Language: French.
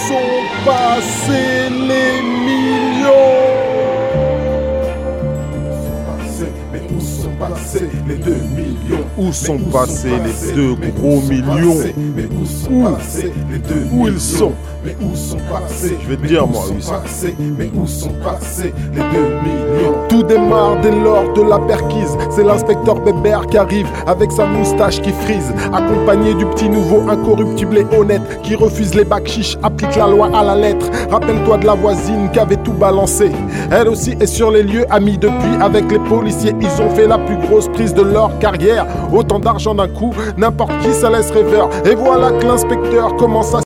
sont passés les millions? Mais où sont passés les 2 millions? Où sont passés les 2 gros millions? Mais où sont passés les 2 millions? Où ils sont? Mais où sont passés? Je vais te dire moi, oui. Mais où sont passés les 2 millions? Tout démarre dès lors de la perquise. C'est l'inspecteur Bébert qui arrive avec sa moustache qui frise, accompagné du petit nouveau incorruptible et honnête qui refuse les bacs chiches, applique la loi à la lettre. Rappelle-toi de la voisine qui avait tout balancé. Elle aussi est sur les lieux, amie depuis avec les policiers. Ils ont fait la plus grosse prise de leur carrière. Autant d'argent d'un coup, n'importe qui ça laisse rêveur. Et voilà que l'inspecteur commence à